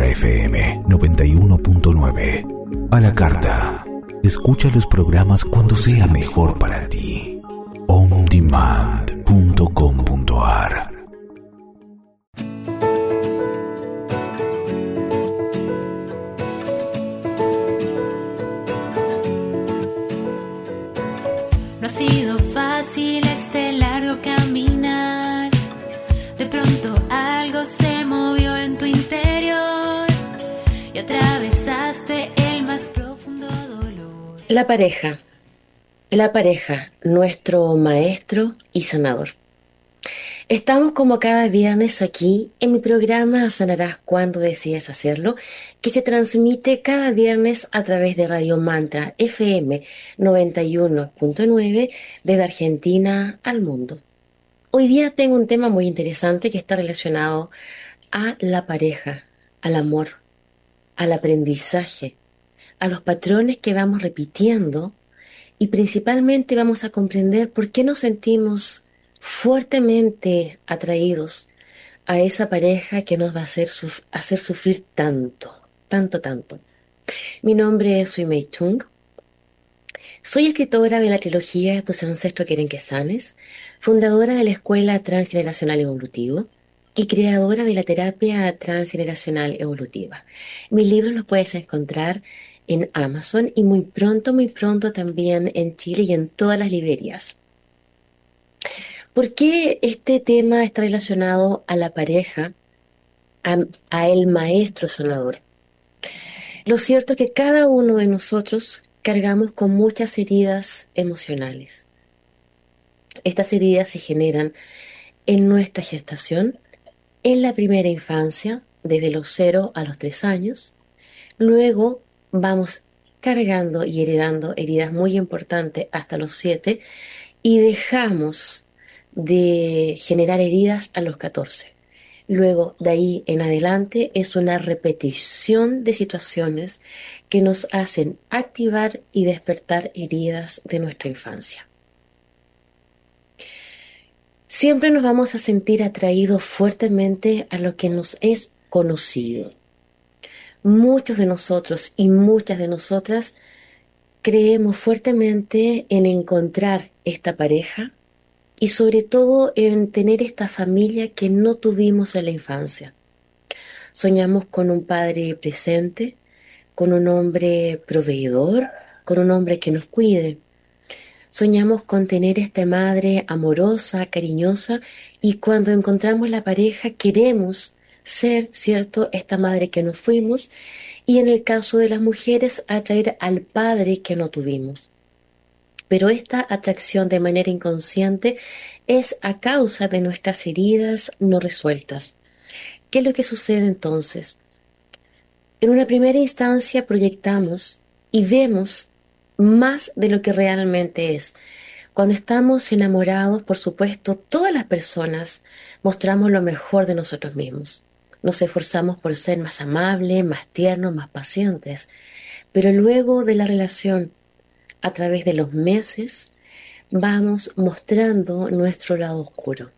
FM 91.9. A la carta. Escucha los programas cuando sea mejor para ti. ondemand.com.ar. No ha sido fácil este largo caminar. De pronto algo se movió en tu interior y atravesaste el más profundo dolor. La pareja, nuestro maestro y sanador. Estamos como cada viernes aquí en mi programa Sanarás cuando decides hacerlo, que se transmite cada viernes a través de Radio Mantra FM 91.9 desde Argentina al mundo. Hoy día tengo un tema muy interesante que está relacionado a la pareja, al amor, al aprendizaje, a los patrones que vamos repitiendo y principalmente vamos a comprender por qué nos sentimos fuertemente atraídos a esa pareja que nos va a hacer sufrir tanto. Mi nombre es Sui Mei Chung. Soy escritora de la trilogía Tus ancestros quieren que sanes, fundadora de la Escuela Transgeneracional Evolutivo y creadora de la terapia transgeneracional evolutiva. Mis libros los puedes encontrar en Amazon y muy pronto también en Chile y en todas las librerías. ¿Por qué este tema está relacionado a la pareja, a el maestro sanador? Lo cierto es que cada uno de nosotros cargamos con muchas heridas emocionales. Estas heridas se generan en nuestra gestación, en la primera infancia, desde los 0 a los 3 años. Luego vamos cargando y heredando heridas muy importantes hasta los 7 y dejamos de generar heridas a los 14. Luego, de ahí en adelante, es una repetición de situaciones que nos hacen activar y despertar heridas de nuestra infancia. Siempre nos vamos a sentir atraídos fuertemente a lo que nos es conocido. Muchos de nosotros y muchas de nosotras creemos fuertemente en encontrar esta pareja y sobre todo en tener esta familia que no tuvimos en la infancia. Soñamos con un padre presente, con un hombre proveedor, con un hombre que nos cuide. Soñamos con tener esta madre amorosa, cariñosa, y cuando encontramos la pareja queremos ser, ¿cierto?, esta madre que nos fuimos, y en el caso de las mujeres, atraer al padre que no tuvimos. Pero esta atracción de manera inconsciente es a causa de nuestras heridas no resueltas. ¿Qué es lo que sucede entonces? En una primera instancia proyectamos y vemos más de lo que realmente es. Cuando estamos enamorados, por supuesto, todas las personas mostramos lo mejor de nosotros mismos. Nos esforzamos por ser más amables, más tiernos, más pacientes. Pero luego de la relación, a través de los meses, vamos mostrando nuestro lado oscuro.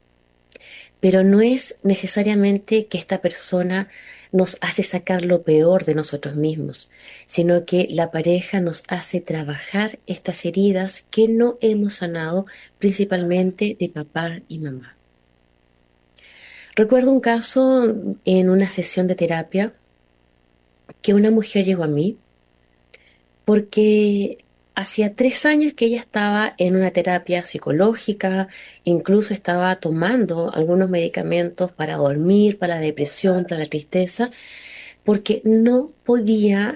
Pero no es necesariamente que esta persona nos hace sacar lo peor de nosotros mismos, sino que la pareja nos hace trabajar estas heridas que no hemos sanado, principalmente de papá y mamá. Recuerdo un caso en una sesión de terapia que una mujer llegó a mí porque hacía 3 años que ella estaba en una terapia psicológica, incluso estaba tomando algunos medicamentos para dormir, para la depresión, para la tristeza, porque no podía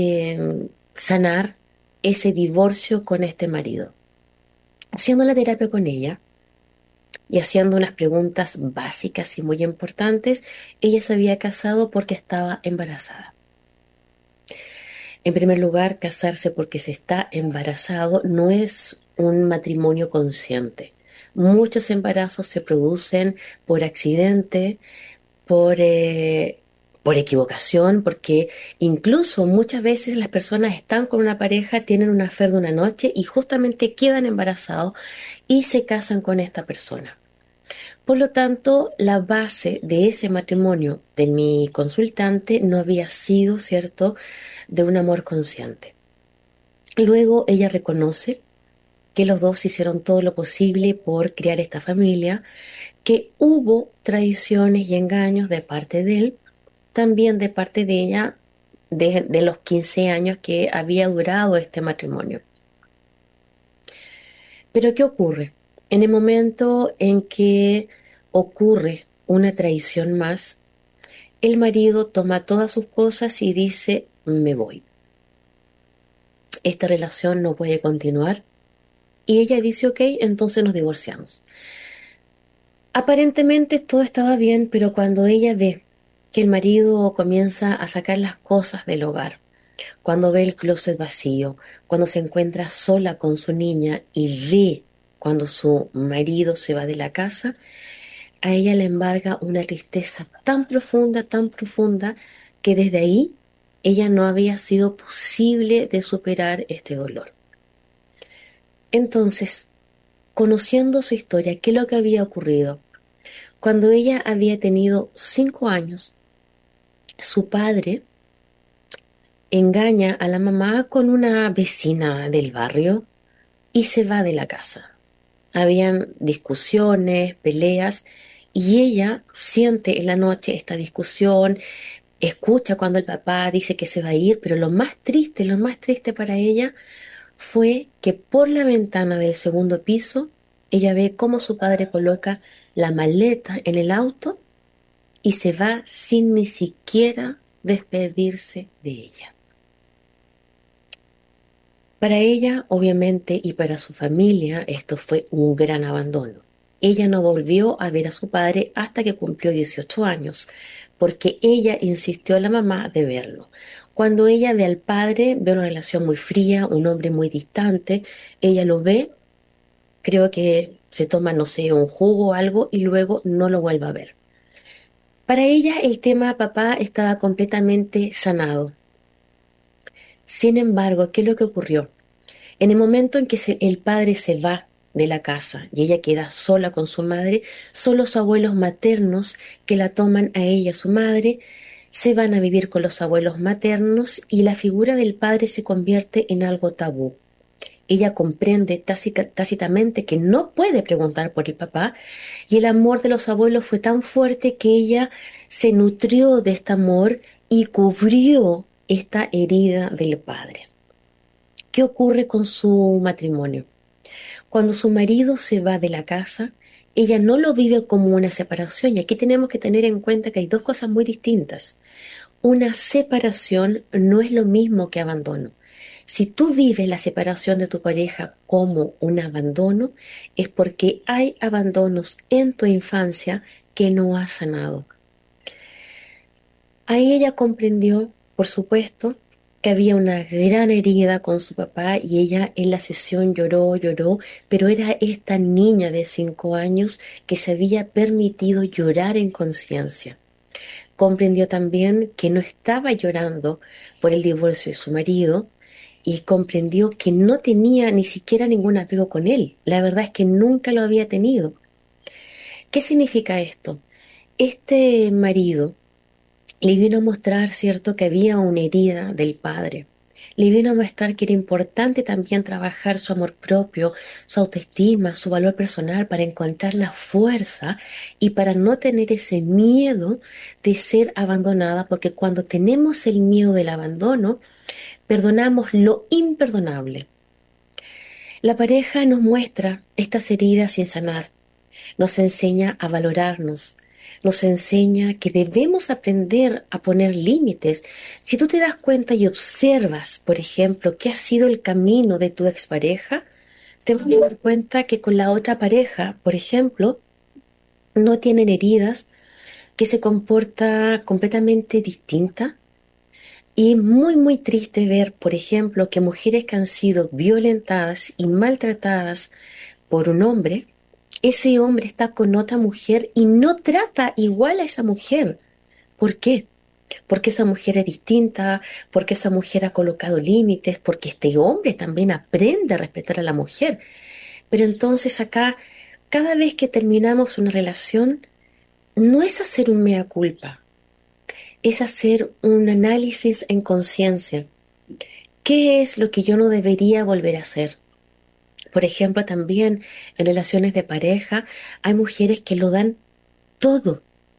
sanar ese divorcio con este marido. Haciendo la terapia con ella y haciendo unas preguntas básicas y muy importantes, ella se había casado porque estaba embarazada. En primer lugar, casarse porque se está embarazado no es un matrimonio consciente. Muchos embarazos se producen por accidente, por equivocación, porque incluso muchas veces las personas están con una pareja, tienen una affaire de una noche y justamente quedan embarazados y se casan con esta persona. Por lo tanto, la base de ese matrimonio de mi consultante no había sido, ¿cierto?, de un amor consciente. Luego ella reconoce que los dos hicieron todo lo posible por crear esta familia, que hubo traiciones y engaños de parte de él, también de parte de ella, de los 15 años que había durado este matrimonio. Pero ¿qué ocurre? En el momento en que ocurre una traición más, el marido toma todas sus cosas y dice, me voy. Esta relación no puede continuar. Y ella dice, ok, entonces nos divorciamos. Aparentemente todo estaba bien, pero cuando ella ve que el marido comienza a sacar las cosas del hogar, cuando ve el closet vacío, cuando se encuentra sola con su niña y ve cuando su marido se va de la casa, a ella le embarga una tristeza tan profunda, que desde ahí ella no había sido posible de superar este dolor. Entonces, conociendo su historia, ¿qué es lo que había ocurrido? Cuando ella había tenido 5 años, su padre engaña a la mamá con una vecina del barrio y se va de la casa. Habían discusiones, peleas, y ella siente en la noche esta discusión, escucha cuando el papá dice que se va a ir, pero lo más triste para ella fue que por la ventana del segundo piso ella ve cómo su padre coloca la maleta en el auto y se va sin ni siquiera despedirse de ella. Para ella, obviamente, y para su familia, esto fue un gran abandono. Ella no volvió a ver a su padre hasta que cumplió 18 años, porque ella insistió a la mamá de verlo. Cuando ella ve al padre, ve una relación muy fría, un hombre muy distante. Ella lo ve, creo que se toma, no sé, un jugo o algo y luego no lo vuelve a ver. Para ella el tema papá estaba completamente sanado. Sin embargo, ¿qué es lo que ocurrió? En el momento en que el padre se va de la casa y ella queda sola con su madre, son los abuelos maternos que la toman a ella, su madre, se van a vivir con los abuelos maternos y la figura del padre se convierte en algo tabú. Ella comprende tácitamente que no puede preguntar por el papá y el amor de los abuelos fue tan fuerte que ella se nutrió de este amor y cubrió esta herida del padre. ¿Qué ocurre con su matrimonio? Cuando su marido se va de la casa, ella no lo vive como una separación y aquí tenemos que tener en cuenta que hay dos cosas muy distintas. Una separación no es lo mismo que abandono. Si tú vives la separación de tu pareja como un abandono, es porque hay abandonos en tu infancia que no has sanado. Ahí ella comprendió, por supuesto, que había una gran herida con su papá y ella en la sesión lloró, pero era esta niña de 5 años que se había permitido llorar en conciencia. Comprendió también que no estaba llorando por el divorcio de su marido y comprendió que no tenía ni siquiera ningún apego con él. La verdad es que nunca lo había tenido. ¿Qué significa esto? Este marido le vino a mostrar, cierto, que había una herida del padre. Le vino a mostrar que era importante también trabajar su amor propio, su autoestima, su valor personal para encontrar la fuerza y para no tener ese miedo de ser abandonada, porque cuando tenemos el miedo del abandono, perdonamos lo imperdonable. La pareja nos muestra estas heridas sin sanar, nos enseña a valorarnos, nos enseña que debemos aprender a poner límites. Si tú te das cuenta y observas, por ejemplo, qué ha sido el camino de tu expareja, te vas a dar cuenta que con la otra pareja, por ejemplo, no tienen heridas, que se comporta completamente distinta. Y muy triste ver, por ejemplo, que mujeres que han sido violentadas y maltratadas por un hombre, ese hombre está con otra mujer y no trata igual a esa mujer. ¿Por qué? Porque esa mujer es distinta, porque esa mujer ha colocado límites, porque este hombre también aprende a respetar a la mujer. Pero entonces acá Cada vez que terminamos una relación, no es hacer un mea culpa, es hacer un análisis en conciencia. ¿Qué es lo que yo no debería volver a hacer? Por ejemplo, también en relaciones de pareja hay mujeres que lo dan todo,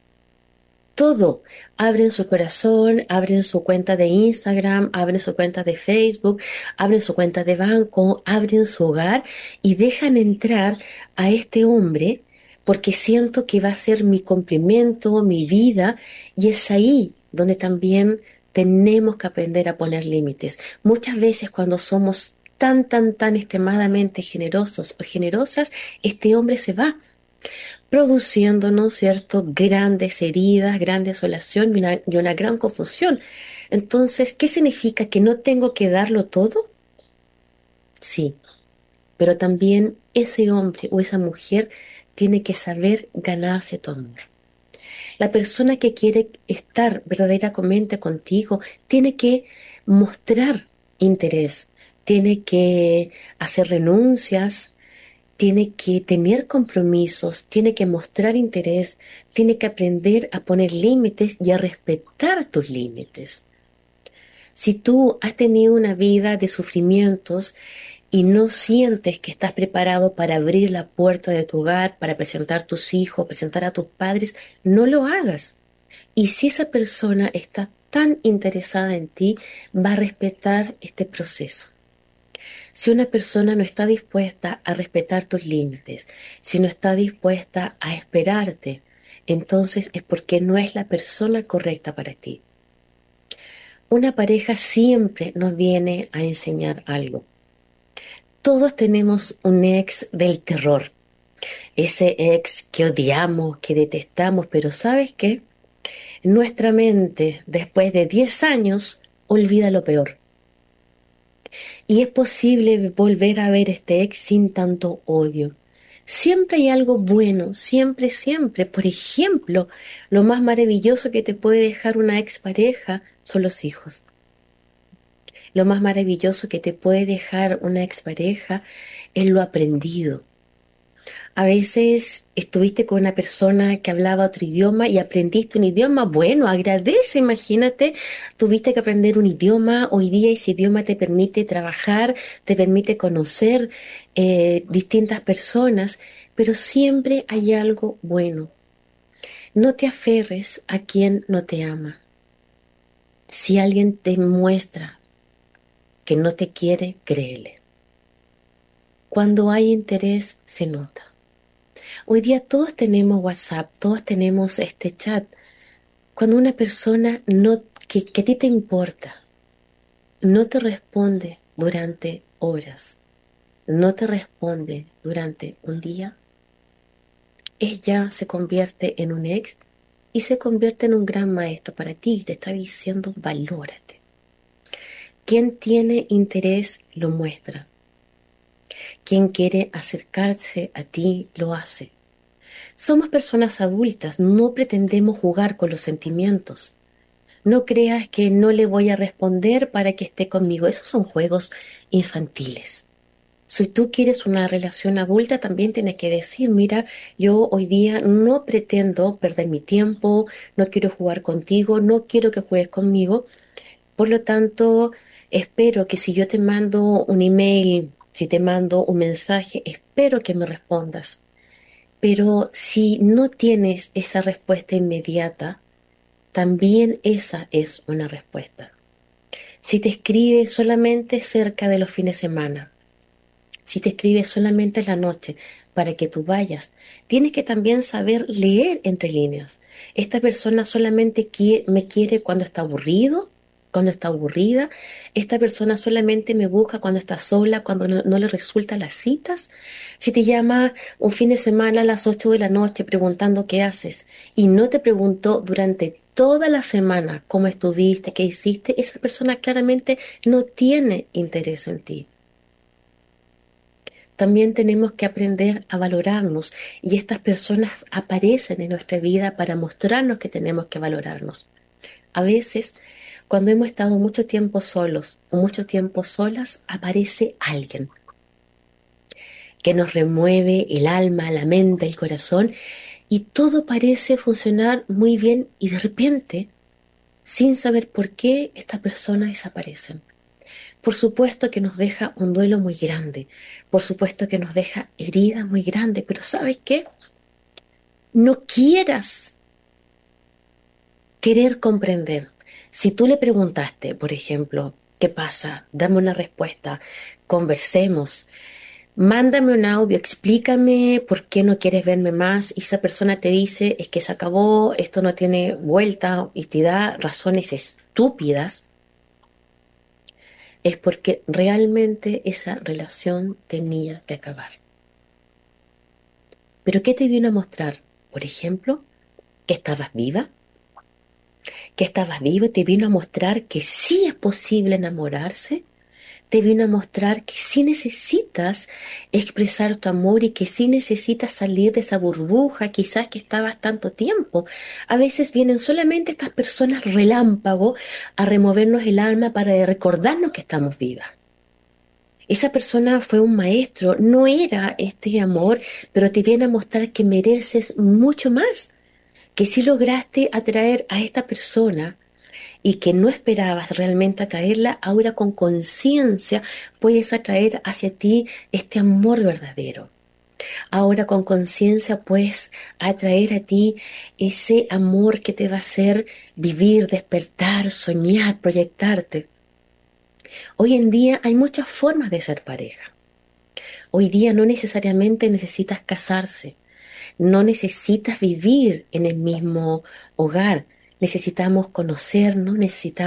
todo. Abren su corazón, abren su cuenta de Instagram, abren su cuenta de Facebook, abren su cuenta de banco, abren su hogar y dejan entrar a este hombre porque siento que va a ser mi complemento, mi vida, y es ahí donde también tenemos que aprender a poner límites. Muchas veces cuando somos tan extremadamente generosos o generosas, este hombre se va produciéndonos, ¿cierto?, grandes heridas, gran desolación y una gran confusión. Entonces, ¿qué significa? ¿Que no tengo que darlo todo? Sí, pero también ese hombre o esa mujer tiene que saber ganarse tu amor. La persona que quiere estar verdaderamente contigo tiene que mostrar interés, tiene que hacer renuncias, tiene que tener compromisos, tiene que mostrar interés, tiene que aprender a poner límites y a respetar tus límites. Si tú has tenido una vida de sufrimientos y no sientes que estás preparado para abrir la puerta de tu hogar, para presentar a tus hijos, presentar a tus padres, no lo hagas. Y si esa persona está tan interesada en ti, va a respetar este proceso. Si una persona no está dispuesta a respetar tus límites, si no está dispuesta a esperarte, entonces es porque no es la persona correcta para ti. Una pareja siempre nos viene a enseñar algo. Todos tenemos un ex del terror, ese ex que odiamos, que detestamos, pero ¿sabes qué? Nuestra mente, después de 10 años, olvida lo peor. Y es posible volver a ver este ex sin tanto odio. Siempre hay algo bueno, siempre, siempre. Por ejemplo, lo más maravilloso que te puede dejar una expareja son los hijos. Lo más maravilloso que te puede dejar una expareja es lo aprendido. A veces estuviste con una persona que hablaba otro idioma y aprendiste un idioma. Bueno, agradece, imagínate, tuviste que aprender un idioma. Hoy día ese idioma te permite trabajar, te permite conocer distintas personas, pero siempre hay algo bueno. No te aferres a quien no te ama. Si alguien te muestra que no te quiere, créele. Cuando hay interés, se nota. Hoy día todos tenemos WhatsApp, todos tenemos este chat. Cuando una persona que a ti te importa, no te responde durante horas, no te responde durante un día, ella se convierte en un ex y se convierte en un gran maestro para ti. Te está diciendo, valórate. Quien tiene interés lo muestra. Quien quiere acercarse a ti lo hace. Somos personas adultas, no pretendemos jugar con los sentimientos. No creas que no le voy a responder para que esté conmigo. Esos son juegos infantiles. Si tú quieres una relación adulta, también tienes que decir, mira, yo hoy día no pretendo perder mi tiempo, no quiero jugar contigo, no quiero que juegues conmigo. Por lo tanto, espero que si yo te mando un email, si te mando un mensaje, espero que me respondas. Pero si no tienes esa respuesta inmediata, también esa es una respuesta. Si te escribe solamente cerca de los fines de semana, si te escribe solamente en la noche para que tú vayas, tienes que también saber leer entre líneas. Esta persona solamente me quiere cuando está aburrido, cuando está aburrida. Esta persona solamente me busca cuando está sola, cuando no le resultan las citas. Si te llama un fin de semana a las 8 de la noche preguntando qué haces y no te preguntó durante toda la semana cómo estuviste, qué hiciste, esa persona claramente no tiene interés en ti. También tenemos que aprender a valorarnos y estas personas aparecen en nuestra vida para mostrarnos que tenemos que valorarnos. A veces, cuando hemos estado mucho tiempo solos o mucho tiempo solas, aparece alguien. que nos remueve el alma, la mente, el corazón, y todo parece funcionar muy bien y de repente, sin saber por qué, estas personas desaparecen. Por supuesto que nos deja un duelo muy grande, por supuesto que nos deja heridas muy grandes, pero ¿sabes qué? No quieras querer comprender. Si tú le preguntaste, por ejemplo, ¿qué pasa? Dame una respuesta, conversemos, mándame un audio, explícame por qué no quieres verme más, y esa persona te dice, es que se acabó, esto no tiene vuelta, y te da razones estúpidas, es porque realmente esa relación tenía que acabar. ¿Pero qué te vino a mostrar? Por ejemplo, que estabas viva, que estabas vivo, te vino a mostrar que sí es posible enamorarse, te vino a mostrar que sí necesitas expresar tu amor y que sí necesitas salir de esa burbuja quizás que estabas tanto tiempo. A veces vienen solamente estas personas relámpago a removernos el alma para recordarnos que estamos vivas. Esa persona fue un maestro, no era este amor, pero te viene a mostrar que mereces mucho más, que si lograste atraer a esta persona y que no esperabas realmente atraerla, ahora con conciencia puedes atraer hacia ti este amor verdadero. Ahora con conciencia puedes atraer a ti ese amor que te va a hacer vivir, despertar, soñar, proyectarte. Hoy en día hay muchas formas de ser pareja. Hoy día no necesariamente necesitas casarse, no necesitas vivir en el mismo hogar. Necesitamos conocernos,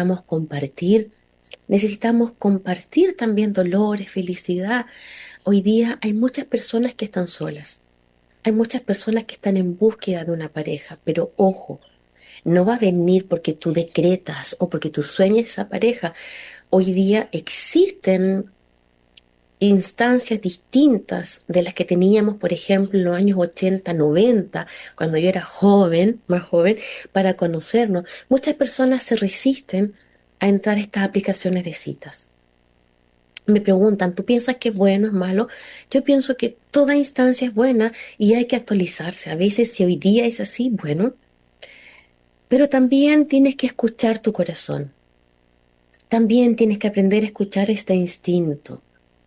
necesitamos compartir también dolores, felicidad. Hoy día hay muchas personas que están solas, hay muchas personas que están en búsqueda de una pareja, pero ojo, no va a venir porque tú decretas o porque tú sueñes esa pareja. Hoy día existen instancias distintas de las que teníamos, por ejemplo, en los años 80, 90, cuando yo era joven, más joven, para conocernos. Muchas personas se resisten a entrar a estas aplicaciones de citas. Me preguntan, ¿tú piensas que es bueno, es malo? Yo pienso que toda instancia es buena y hay que actualizarse. A veces, si hoy día es así, bueno, pero también tienes que escuchar tu corazón. También tienes que aprender a escuchar este instinto.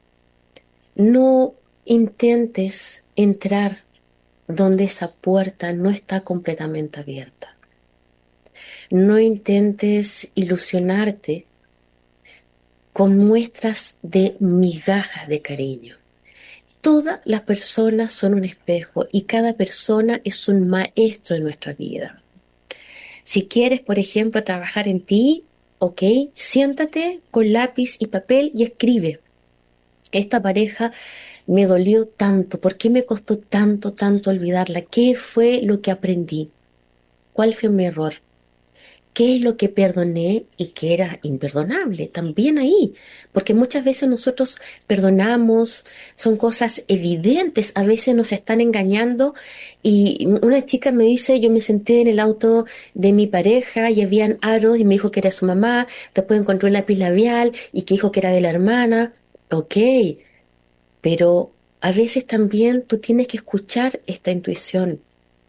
No intentes entrar donde esa puerta no está completamente abierta. No intentes ilusionarte con muestras de migajas de cariño. Todas las personas son un espejo y cada persona es un maestro en nuestra vida. Si quieres, por ejemplo, trabajar en ti, ok, siéntate con lápiz y papel y escribe. Esta pareja me dolió tanto, ¿por qué me costó tanto, tanto olvidarla? ¿Qué fue lo que aprendí? ¿Cuál fue mi error? ¿Qué es lo que perdoné y que era imperdonable? También ahí, porque muchas veces nosotros perdonamos, son cosas evidentes, a veces nos están engañando y una chica me dice, yo me senté en el auto de mi pareja y habían aros y me dijo que era su mamá, después encontró un lápiz labial y que dijo que era de la hermana, ok, pero a veces también tú tienes que escuchar esta intuición.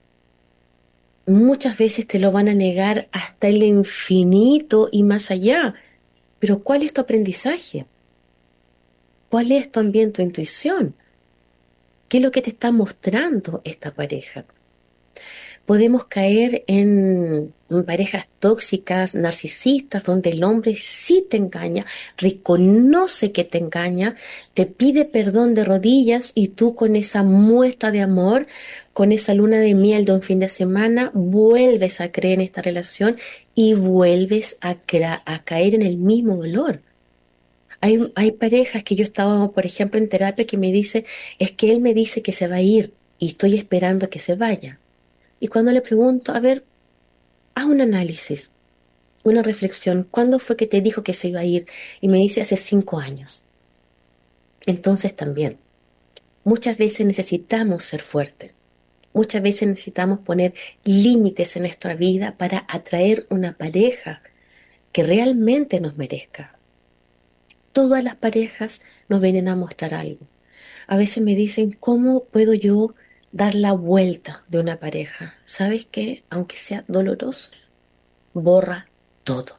Muchas veces te lo van a negar hasta el infinito y más allá. Pero ¿cuál es tu aprendizaje? ¿Cuál es también tu intuición? ¿Qué es lo que te está mostrando esta pareja? Podemos caer en parejas tóxicas, narcisistas, donde el hombre sí te engaña, reconoce que te engaña, te pide perdón de rodillas y tú con esa muestra de amor, con esa luna de miel de un fin de semana, vuelves a creer en esta relación y vuelves a caer en el mismo dolor. Hay parejas que yo estaba, por ejemplo, en terapia que me dice, es que él me dice que se va a ir y estoy esperando a que se vaya. Y cuando le pregunto, a ver, haz un análisis, una reflexión, ¿cuándo fue que te dijo que se iba a ir? Y me dice, hace 5 años. Entonces también, muchas veces necesitamos ser fuertes, muchas veces necesitamos poner límites en nuestra vida para atraer una pareja que realmente nos merezca. Todas las parejas nos vienen a mostrar algo. A veces me dicen, ¿cómo puedo yo dar la vuelta de una pareja? ¿Sabes qué? Aunque sea doloroso, borra todo.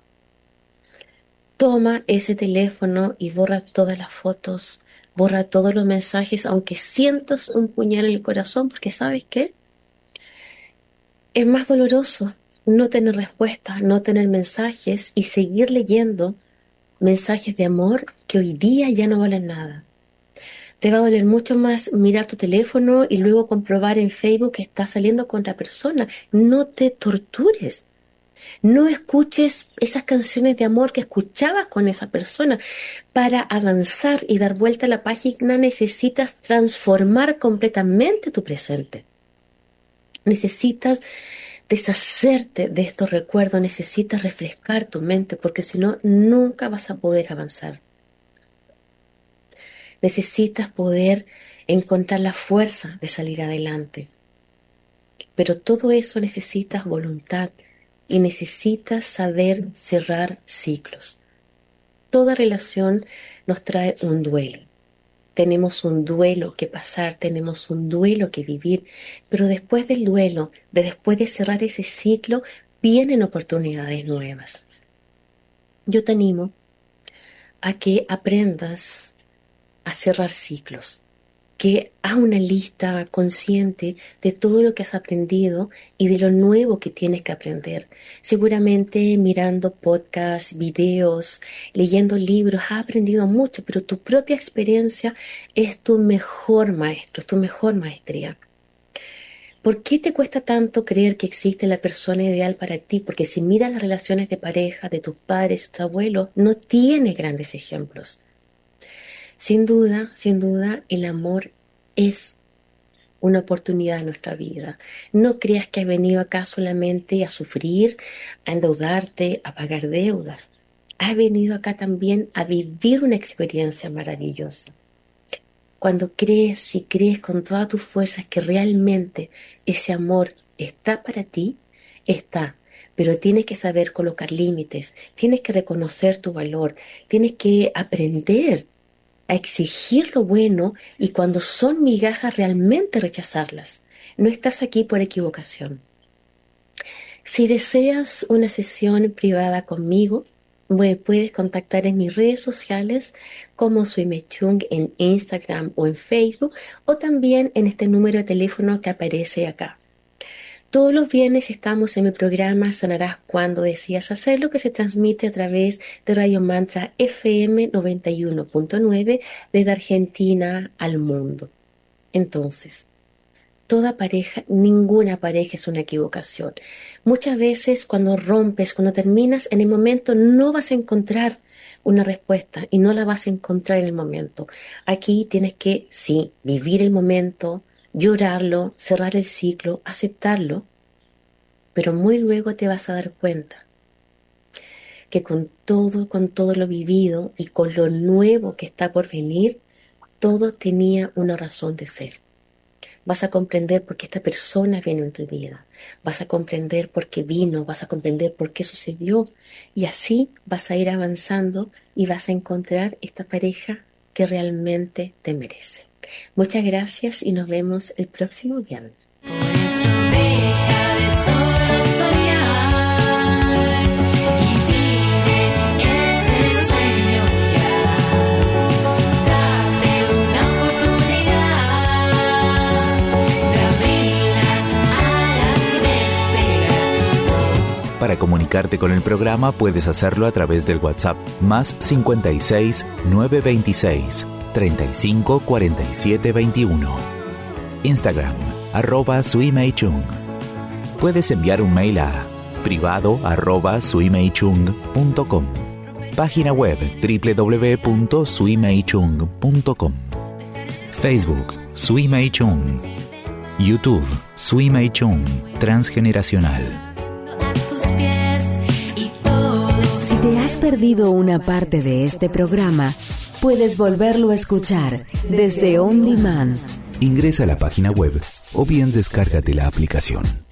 Toma ese teléfono y borra todas las fotos, borra todos los mensajes, aunque sientas un puñal en el corazón, porque ¿sabes qué? Es más doloroso no tener respuestas, no tener mensajes y seguir leyendo mensajes de amor que hoy día ya no valen nada. Te va a doler mucho más mirar tu teléfono y luego comprobar en Facebook que estás saliendo con otra persona. No te tortures. No escuches esas canciones de amor que escuchabas con esa persona. Para avanzar y dar vuelta a la página necesitas transformar completamente tu presente. Necesitas deshacerte de estos recuerdos, necesitas refrescar tu mente, porque si no, nunca vas a poder avanzar. Necesitas poder encontrar la fuerza de salir adelante. Pero todo eso necesitas voluntad y necesitas saber cerrar ciclos. Toda relación nos trae un duelo. Tenemos un duelo que pasar, tenemos un duelo que vivir, pero después del duelo, después de cerrar ese ciclo, vienen oportunidades nuevas. Yo te animo a que aprendas a cerrar ciclos, que hagas una lista consciente de todo lo que has aprendido y de lo nuevo que tienes que aprender. Seguramente mirando podcasts, videos, leyendo libros, has aprendido mucho, pero tu propia experiencia es tu mejor maestro, es tu mejor maestría. ¿Por qué te cuesta tanto creer que existe la persona ideal para ti? Porque si miras las relaciones de pareja de tus padres y tus abuelos, no tienes grandes ejemplos. Sin duda, el amor es una oportunidad en nuestra vida. No creas que has venido acá solamente a sufrir, a endeudarte, a pagar deudas. Has venido acá también a vivir una experiencia maravillosa. Cuando crees y crees con todas tus fuerzas que realmente ese amor está para ti, está. Pero tienes que saber colocar límites, tienes que reconocer tu valor, tienes que aprender a exigir lo bueno y cuando son migajas realmente rechazarlas. No estás aquí por equivocación. Si deseas una sesión privada conmigo, me puedes contactar en mis redes sociales como Sui Mei Chung en Instagram o en Facebook o también en este número de teléfono que aparece acá. Todos los viernes estamos en mi programa Sanarás Cuando Decidas Hacerlo, que se transmite a través de Radio Mantra FM 91.9 desde Argentina al mundo. Entonces, toda pareja, ninguna pareja es una equivocación. Muchas veces cuando rompes, cuando terminas, en el momento no vas a encontrar una respuesta y no la vas a encontrar en el momento. Aquí tienes que, sí, vivir el momento, llorarlo, cerrar el ciclo, aceptarlo, pero muy luego te vas a dar cuenta que con todo lo vivido y con lo nuevo que está por venir, todo tenía una razón de ser. Vas a comprender por qué esta persona vino en tu vida, vas a comprender por qué vino, vas a comprender por qué sucedió y así vas a ir avanzando y vas a encontrar esta pareja que realmente te merece. Muchas gracias y nos vemos el próximo viernes. Por eso deja de solo soñar y vive ese sueño ya. Date una oportunidad de abrir las alas y despegar. Para comunicarte con el programa puedes hacerlo a través del WhatsApp más 56 926 35 47 21. Instagram, @suimeichung. Puedes enviar un mail a privado@suimeichung.com. Página web www.suimeichung.com. Facebook, Sui Mei Chung. YouTube, Sui Mei Chung Transgeneracional. Si te has perdido una parte de este programa, puedes volverlo a escuchar desde On Demand. Ingresa a la página web o bien descárgate la aplicación.